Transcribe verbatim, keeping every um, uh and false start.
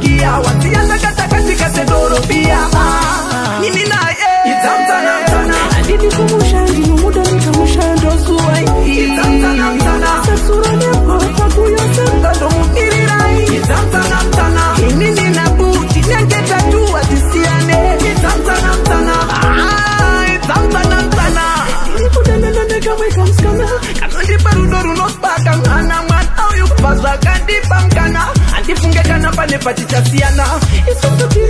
kia wasianza kata katika sedoro pia nini naye itamtana mtana adidi kumushandi muda nikamushando suwai itamtana mtana sasura nepo takuyo senda domu irirai itamtana mtana nini nabuti nyangeta tuwa tisiane itamtana mtana itamtana mtana ikudana nandeka weka mskana kanundi barudoru nospaka ana man au yukupaswa kandi pamkana antifunge kana pane patichasiana isusuki